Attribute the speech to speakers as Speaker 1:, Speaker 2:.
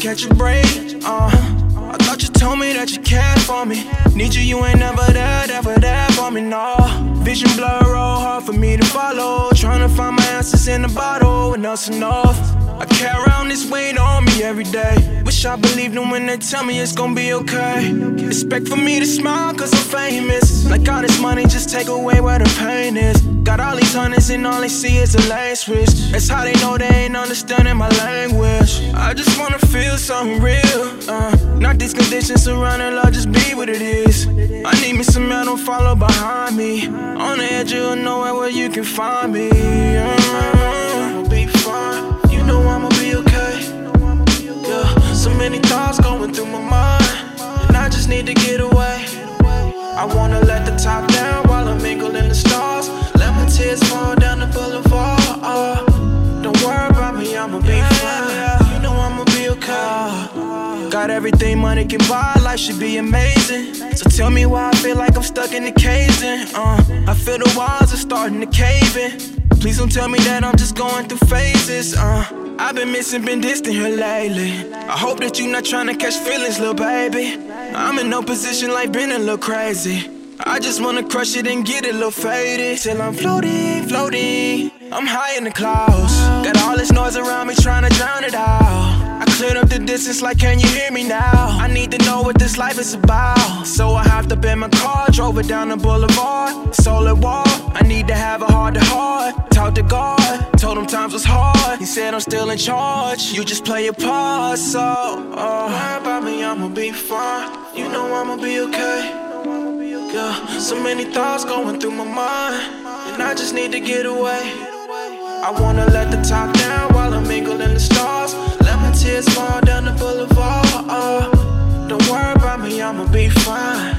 Speaker 1: catch a break. I thought you told me that you cared for me. Need you, you ain't never there for me, no. Vision blur, roll hard for me to follow. Tryna find my answers in the bottle, and that's enough. I carry around this weight on me every day. Wish I believed them when they tell me it's gonna be okay. Expect for me to smile cause I'm famous. Like all this money just take away where the pain is. Got all these hundreds and all they see is a lane switch. That's how they know they ain't understanding my language. I just wanna feel something real. Not these conditions surrounding love, just be what it is. I need me some man, don't follow behind me. On the edge of nowhere where you can find me. I'ma be fine. You know I'ma be okay. Yeah, so many thoughts going through my mind, and I just need to get away. I wanna let the top down while I'm mingling the stars. Let my tears fall down the boulevard. Don't worry about me, I'ma be fine. You know I'ma be okay. Got everything money can buy, life should be amazing. So tell me why I feel like I'm stuck in the cage then. I feel the walls are starting to cave in. Please don't tell me that I'm just going through phases. I've been missing, been distant here lately. I hope that you not trying to catch feelings, little baby. I'm in no position like being a little crazy. I just wanna crush it and get it a little faded. Till I'm floating, floating. I'm high in the clouds. Got all this noise around me trying to drown it out. I cleared up the distance like, can you hear me now? I need to know what this life is about. So I hopped up in my car, drove it down the boulevard. Solid wall, I need to have a heart to heart. Talked to God, told him times was hard. He said I'm still in charge, you just play your part. So, worry about me, I'ma be fine. You know I'ma be okay. Yeah, so many thoughts going through my mind, and I just need to get away. I wanna let the top down while I'm mingling the stars. Let my tears fall down the boulevard. Don't worry about me, I'ma be fine.